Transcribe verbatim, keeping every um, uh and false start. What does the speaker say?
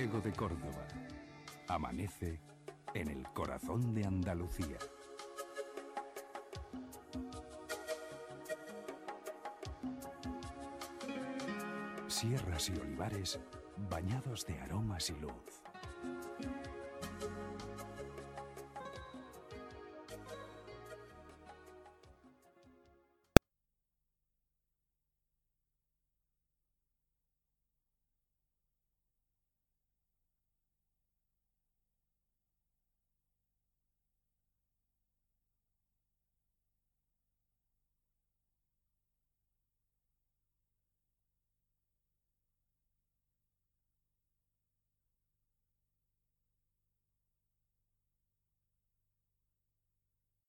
Priego de Córdoba. Amanece en el corazón de Andalucía. Sierras y olivares bañados de aromas y luz.